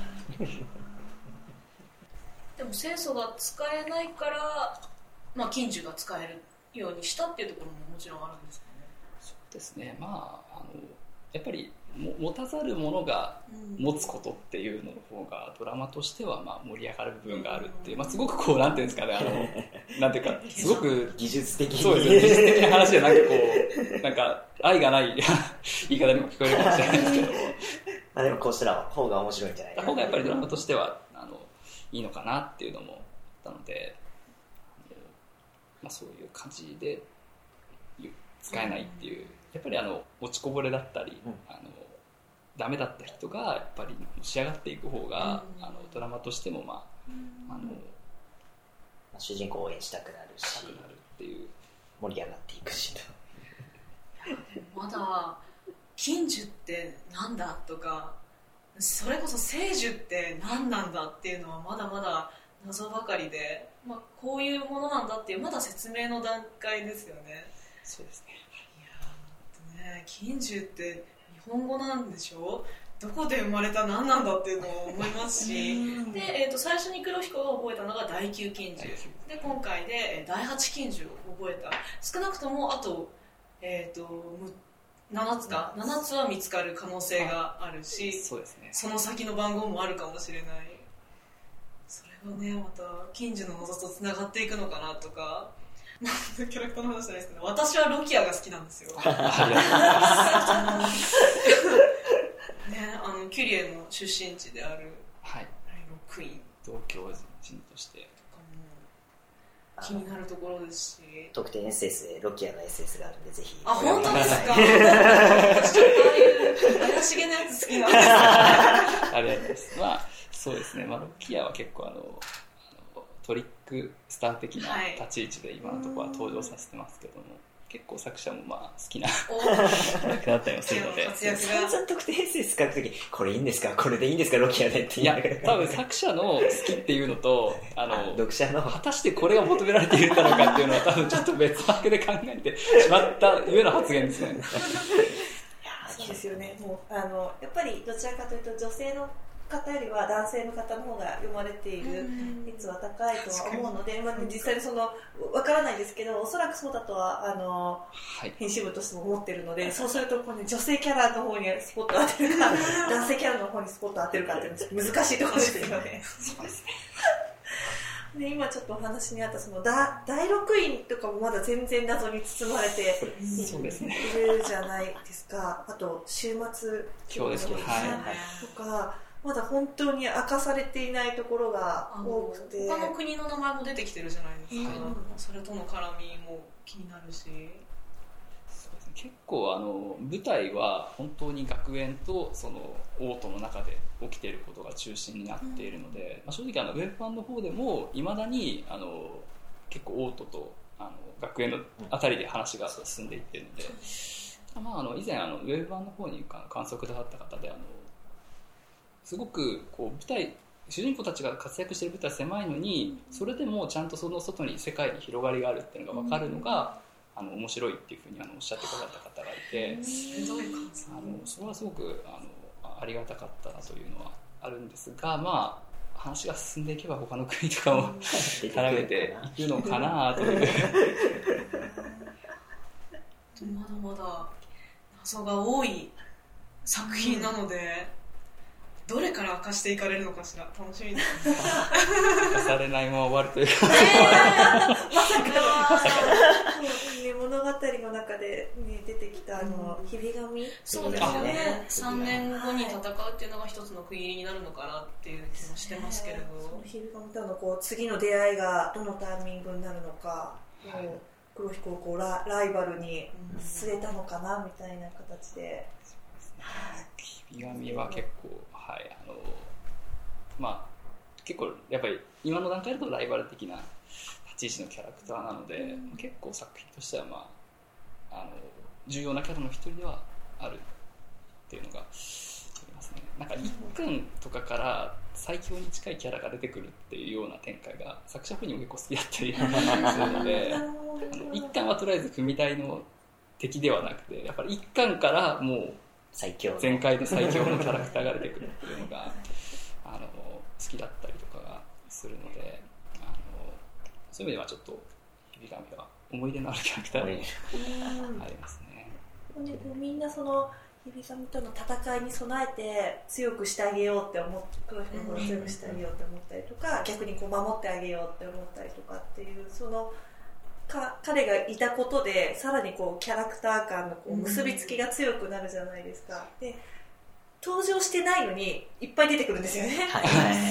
でも清楚が使えないから、まあ、禁呪が使えるようにしたっていうところももちろんあるんですかね。 そうですね、まあ、あのやっぱり持たざる者が持つことっていうのの方がドラマとしてはまあ盛り上がる部分があるっていう、まあ、すごくこうなんていうんですかね、あのなんていうかすごく技術的にそうですね、技術的な話でなんかこうなんか愛がない言い方にも聞こえるかもしれないですけどもまあでもこうしたら方が面白いんじゃないかな、 方がやっぱりドラマとしてはあのいいのかなっていうのもあったので、あの、まあ、そういう感じで使えないっていう、やっぱりあの落ちこぼれだったり、うん、あのダメだった人がやっぱり仕上がっていく方が、うん、あのドラマとしても、まあ、あの主人公を応援したくなるし、 したくなるっていう、 盛り上がっていくしまだ禁呪ってなんだとか、それこそ聖呪って何なんだっていうのはまだまだ謎ばかりで、まあ、こういうものなんだっていうまだ説明の段階ですよね。 そうですね。 いやーね、禁呪って日本語なんでしょ、どこで生まれた何なんだっていうのを思いますしで、えー、と最初に黒彦が覚えたのが第九禁呪で、今回で第八禁呪を覚えた。少なくともあと、えー、とななつかななつは見つかる可能性があるし、 そうですね、 その先の番号もあるかもしれない。それがねまた禁呪の謎とつながっていくのかなとか、キャラクターの話じゃないですけど、私はロキアが好きなんですよね、あのキュリエの出身地である、 はい、 ロックイン同郷人として気になるところですし、 特典 エスエス でロキアの エスエス があるんでぜひ。 あ、本当ですか。私ちょっとああいう怪しげなやつ好きなんですありがとうございます。まあそうですね、まあ、ロキアは結構あのあのトリックスター的な立ち位置で今のところは登場させてますけども、はい、結構作者もまあ好きなキャラクターだったりもするので、 散々特典 エスエス 書くときこれいいんですかこれでいいんですかロキアでって言いながら、 いや多分作者の好きっていうのとあの読者の果たしてこれが求められているのかっていうのは多分ちょっと別枠で考えてしまったゆえの発言ですね。 そうですよね。もうあのやっぱりどちらかというと女性の方よりは男性の方の方が読まれている率は高いとは思うので、まあ、実際にその分からないですけど、おそらくそうだとはあの、はい、編集部としても思っているので、そうするとこう、ね、女性キャラの方にスポットを当てるか男性キャラの方にスポットを当てるかっていう難しいところですよね。そうですね。で今ちょっとお話にあったそのだ第六院とかもまだ全然謎に包まれているじゃないですか。あと終末今日ですね、はい、 とかまだ本当に明かされていないところが多くて、 他の国の名前も出てきてるじゃないですか、うん、それとの絡みも気になるし、 結構あの舞台は本当に学園とそのオートの中で起きていることが中心になっているので、うんまあ、正直あのウェブ版の方でもいまだにあの結構オートとあの学園のあたりで話が進んでいっているので、うんまあ、あの以前あのウェブ版の方に観測なさった方であのすごくこう舞台主人公たちが活躍している舞台は狭いのにそれでもちゃんとその外に世界に広がりがあるっていうのが分かるのが、うん、あの面白いっていうふうにあのおっしゃってくださった方がいて、あのそれはすごくあのありがたかったなというのはあるんですが、まあ話が進んでいけば他の国とかも絡めていくのかなというまだまだ謎が多い作品なので、うんどれから明かしていかれるのかしら、楽しみですね。 明かされないまま終わるというか、 まさかね、物語の中で、ね、出てきたあの、うん、ひび紙、 そうですよね。さんねんごに戦うっていうのが一つの区切りになるのかなっていう気もしてますけれど、そのひび紙とのこう次の出会いがどのタイミングになるのか、はい、黒彦をこう ラ, ライバルに据えたのかなみたいな形で、 ひび紙は結構、はい、あのまあ結構やっぱり今の段階だとライバル的な立ち位置のキャラクターなので、うん、結構作品としては、まあ、あの重要なキャラの一人ではあるっていうのがありますね。なんか一巻とかから最強に近いキャラが出てくるっていうような展開が作者本人も結構好きだったりするのであの一巻はとりあえず組体の敵ではなくて、やっぱり一巻からもう最強全開で最強のキャラクターが出てくるっていうのがあの好きだったりとかがするので、あのそういう意味ではちょっとひび紙は思い出のあるキャラクターでありますね。 でみんなそのひび紙との戦いに備えて強くしてあげようって思って黒彦の方を強くしてあげようって思ったりとか、逆にこう守ってあげようって思ったりとかっていう、そのか彼がいたことでさらにこうキャラクター間のこう結びつきが強くなるじゃないですか。で登場してないのにいっぱい出てくるんですよね。はい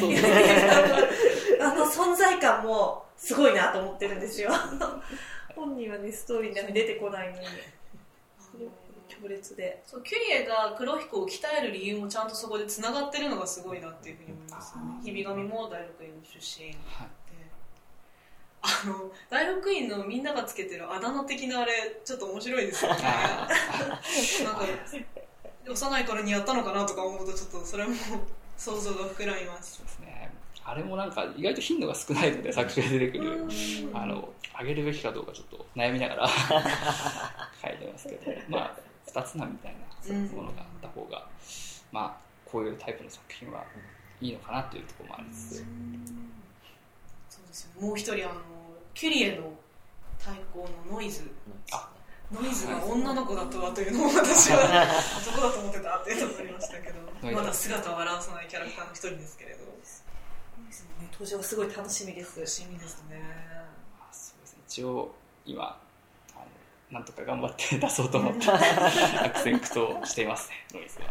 、あの存在感もすごいなと思ってるんですよ。本人はねストーリーの中に出てこないのに強烈で、 そうキュリエが黒彦を鍛える理由もちゃんとそこでつながってるのがすごいなっていうふうに思いますよね。ひび紙も第六院の出身、はい、あの第六院のみんながつけてるあだ名的なあれちょっと面白いですよね。なんか幼い頃にやったのかなとか思うとちょっとそれも想像が膨らみます。 そうですね。あれもなんか意外と頻度が少ないので作中で出てくるあの上げるべきかどうかちょっと悩みながら書いてますけど、まあ二つ名みたいなものがあった方が、まあこういうタイプの作品はいいのかなというところもありつつ、 そうですよ。もう一人あのキュリエの対抗のノイズ、あノイズが女の子だったわというのを私は男だと思ってたっていうのがありましたけど、まだ姿を現さないキャラクターの一人ですけれど、 登場すごい楽しみです。 楽しみですね。 そうですね。一応今あのなんとか頑張って出そうと思って悪戦苦闘していますね。ノイズは。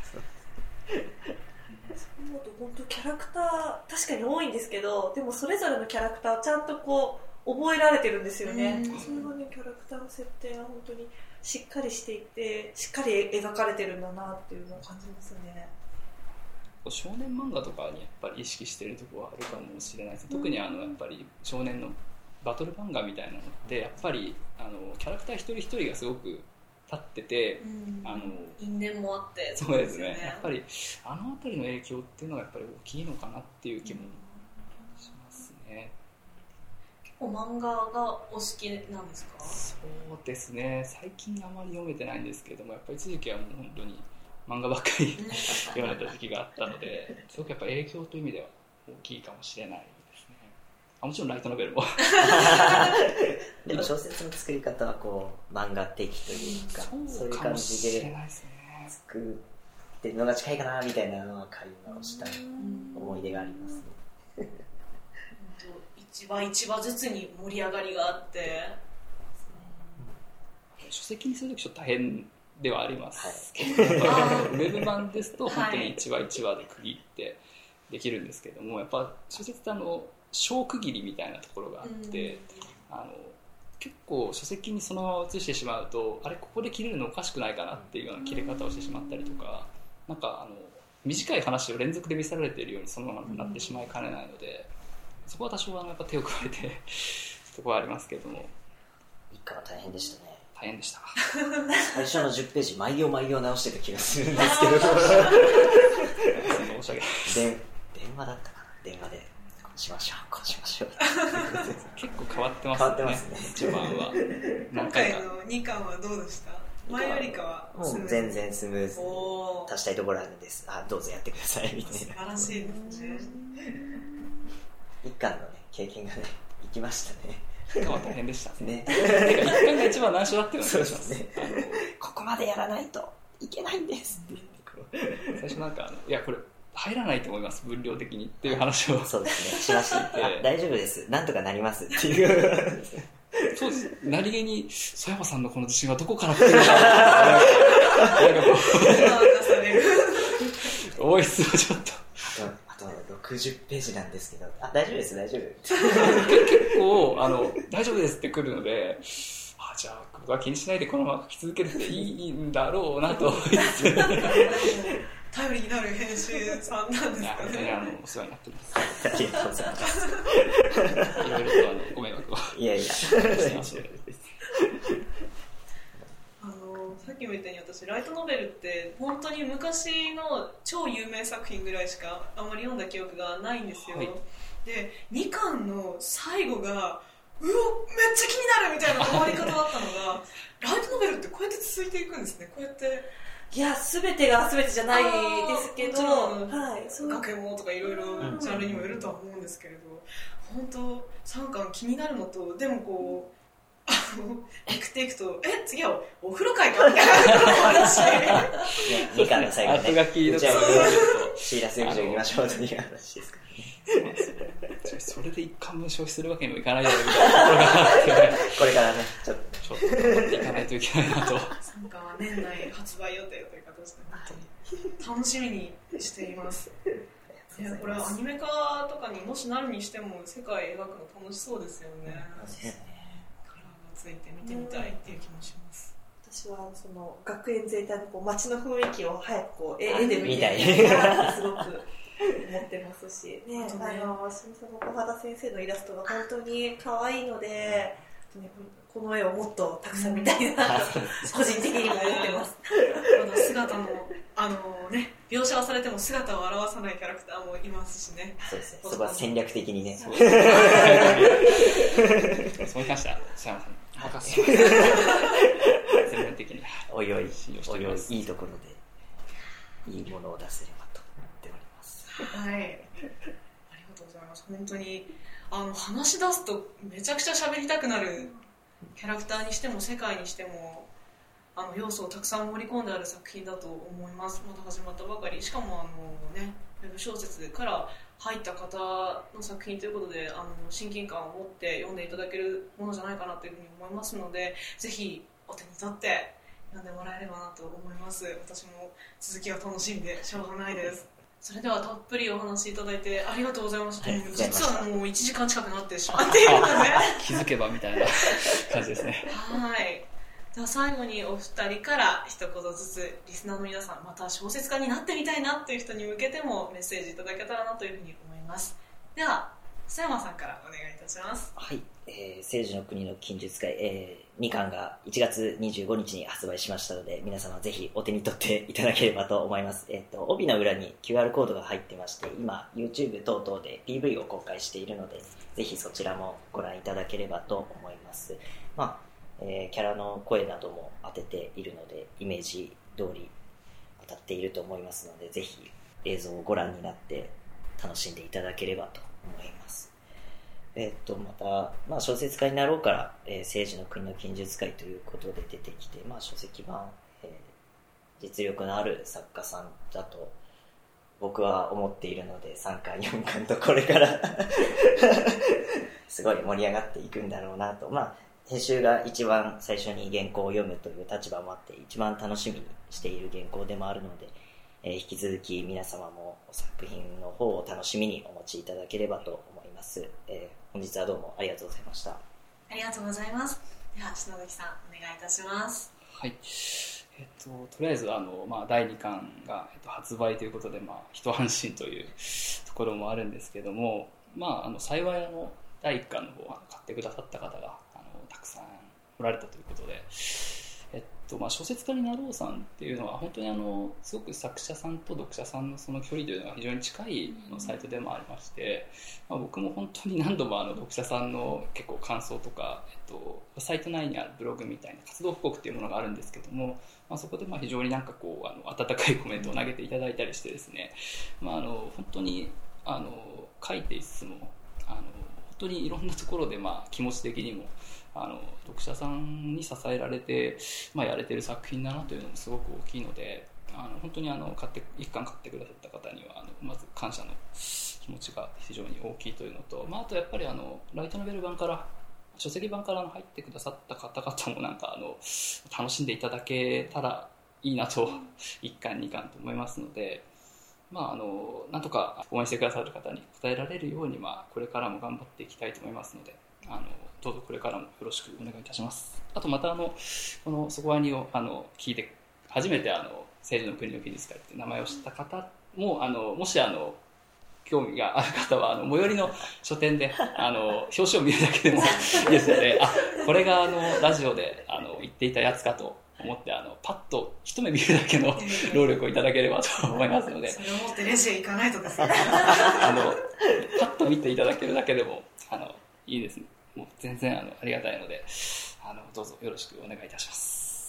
そう思うと本当キャラクター確かに多いんですけど、でもそれぞれのキャラクターをちゃんとこう覚えられてるんですよね。それがねキャラクターの設定が本当にしっかりしていてしっかり描かれてるんだなっていうのを感じますね。 少年漫画とかにやっぱり意識しているところはあるかもしれないです。特にあのやっぱり少年のバトル漫画みたいなのってやっぱりあのキャラクター一人一人がすごく立ってて、 うん、 あの因縁もあってそうですね。やっぱりあのあたりの影響っていうのがやっぱり大きいのかなっていう気もしますね。 結構漫画がお好きなんですか？ そうですね。最近あまり読めてないんですけれども、やっぱり一時期はもう本当に漫画ばっかり読んでた時期があったので、すごくやっぱ影響という意味では大きいかもしれないですね。あもちろんライトノベルもでも小説の作り方はこう漫画的というか、そういう感じで作ってるのが近いかなみたいなのは会話をした思い出がありますね。 一話一話ずつに盛り上がりがあって、 書籍にするときちょっと大変ではありますけど、はい、ウェブ版ですと本当に一話一話で区切ってできるんですけども、やっぱ小説ってあの小区切りみたいなところがあって、あの結構書籍にそのまま移してしまうと、あれここで切れるのおかしくないかなっていうような切れ方をしてしまったりとか、なんかあの短い話を連続で見せられているようにそのままなってしまいかねないので、そこは多少はやっぱ手を加えてそこはありますけども、 一家は大変でしたね。 大変でした。 最初のじゅっページ毎行毎行直してた気がするんですけど申し訳ないで電話だったかな、電話でこうしましょうこうしましょう結構変わってますね。 変わってますね序盤は今回のにかんはどうでした？前よりかはもう全然スムーズに足したいところあるんです、あどうぞやってくださいみたいな。 素晴らしいですね。 一巻のね経験がね生きましたね。 一巻は大変でしたね。 てか一巻が一番難所だっていうのがそうですね。ここまでやらないといけないんですって最初なんかあのいやこれ入らないと思います、分量的にっていう話を。 そうですね、しました。あ、大丈夫です、なんとかなりますっていうそうです。何気に曽山さんのこの自信はどこから来てるんだなんかこう多いっすよちょっと。 あとろくじゅっページなんですけど、あ、大丈夫です大丈夫結構あの大丈夫ですって来るので、あ、じゃあ僕は気にしないでこのまま書き続けるっていいんだろうなと思います頼りになる編集さんなんですかね。 いや、本当にあのお世話になってます。 ありがとうございます。 いろいろとあのご迷惑を。 いやいや。 あのさっきも言ったように私ライトノベルって本当に昔の超有名作品ぐらいしかあんまり読んだ記憶がないんですよ。はい、でにかんの最後がうわめっちゃ気になるみたいな終わり方だったのがライトノベルってこうやって続いていくんですね。こうやっていや、すべてがすべてじゃないですけど、 はい、学園ものとかいろいろジャンルにもよるとは思うんですけれど、本当さんかん気になるのと、でもこうあのめくっていくと、え、次はお風呂会かみたいな話にかんの最後ね、 後書きのじゃあシーラス劇場行きましょうという話ですかね。それで一巻分消費するわけにもいかないだろうみたいなところがあってこれからね、ちょっとちょっと頑張っていかないといけないなと。 さんかんは年内発売予定という形で本当に楽しみにしています。いや、これはアニメ化とかにもしなるにしても世界描くの楽しそうですよね。カラーがついて見てみたいっていう気もします。 私はその学園全体のこう街の雰囲気を早くこう絵で見たいなってすごく思ってますし、ね、あの清水小畑先生のイラストが本当に可愛いので、ね、この絵をもっとたくさん見たいなと個人的にも思ってます。 まだ姿のあのね描写はされても姿を表さないキャラクターもいますしね。 そうですね。そこは戦略的にね。 それに関しては佐山さんに任せます。全面的においおいおいおいいいところでいいものを出せればと思っております。 はい。ありがとうございます。本当にあの話し出すとめちゃくちゃ喋りたくなるキャラクターにしても世界にしてもあの要素をたくさん盛り込んである作品だと思います。まだ始まったばかり、しかもあの、ね、ウェブ小説から入った方の作品ということであの親近感を持って読んでいただけるものじゃないかなというふうに思いますので、ぜひお手に取って読んでもらえればなと思います。私も続きが楽しんでしょうがないです。それではたっぷりお話しいただいてありがとうございました。はい、実はもういちじかん近くなってしまっているので気づけばみたいな感じですね。 はい。では最後にお二人から一言ずつリスナーの皆さん、また小説家になってみたいなという人に向けてもメッセージいただけたらなというふうに思います。では佐山さんからお願いいたします。 はい、えー、聖樹の国の禁術会、えー、にかんがいちがつにじゅうごにちに発売しましたので、皆様ぜひお手に取っていただければと思います。えっと、帯の裏に キューアール コードが入ってまして、今 YouTube 等々で ピーブイ を公開しているので、ぜひそちらもご覧いただければと思います。まあえー、キャラの声なども当てているので、イメージ通り当たっていると思いますので、ぜひ映像をご覧になって楽しんでいただければと思います。えー、っとまた、まあ、小説家になろうから、えー、聖樹の国の禁術会ということで出てきて、まあ、書籍版、えー、実力のある作家さんだと僕は思っているので、さんかんよんかんとこれからすごい盛り上がっていくんだろうなと。まあ編集が一番最初に原稿を読むという立場もあって、一番楽しみにしている原稿でもあるので、えー、引き続き皆様も作品の方を楽しみにお持ちいただければと思います。えー、本日はどうもありがとうございました。 ありがとうございます。では篠崎さんお願いいたします。 はい。えっと、とりあえずあの、まあ、だいにかんが、えっと、発売ということで、まあ、一安心というところもあるんですけども、まあ、あの幸いあのだいいっかんの方を買ってくださった方がたくさんおられたということで、えっとまあ、小説家になろうさんっていうのは本当にあのすごく作者さんと読者さんのその距離というのが非常に近いのサイトでもありまして、まあ、僕も本当に何度もあの読者さんの結構感想とか、えっと、サイト内にあるブログみたいな活動報告っていうものがあるんですけども、まあ、そこでまあ非常になんかこうあの温かいコメントを投げていただいたりしてですね、まあ、あの本当にあの書いていつつもあの本当にいろんなところでまあ気持ち的にもあの読者さんに支えられて、まあ、やれてる作品だなというのもすごく大きいので、ああの本当にあの買って一巻買ってくださった方にはあのまず感謝の気持ちが非常に大きいというのと、まあ、あとやっぱりあのライトノベル版から書籍版から入ってくださった方々もなんかあの楽しんでいただけたらいいなといっかんにかんと思いますので、まあ、あのなんとか応援してくださる方に応えられるように、まあ、これからも頑張っていきたいと思いますので、あのどうぞこれからもよろしくお願いいたします。あとまたあのこのそこはにをあの聞いて初めてあの政治の国の技術会という名前を知った方もあのもしあの興味がある方はあの最寄りの書店であの表紙を見るだけでもいいですので、あこれがあのラジオであの言っていたやつかと思ってあのパッと一目見るだけの労力をいただければと思いますので、 それを持ってレジへ行かないとですねあのパッと見ていただけるだけでもあのいいですね。もう全然あのありがたいので、あのどうぞよろしくお願いいたします。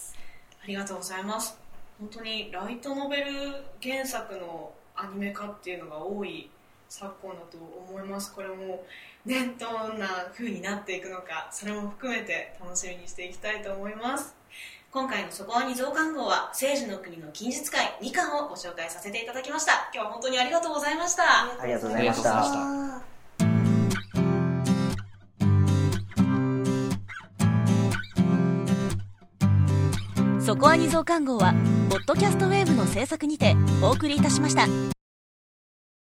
ありがとうございます。本当にライトノベル原作のアニメ化っていうのが多い昨今だと思います。これもね、どんな風になっていくのか、それも含めて楽しみにしていきたいと思います。今回のそこはに増刊号は聖樹の国の近日会にかんをご紹介させていただきました。今日は本当にありがとうございました。 ありがとうございました。 そこはに増刊号はポッドキャストウェーブの制作にてお送りいたしました。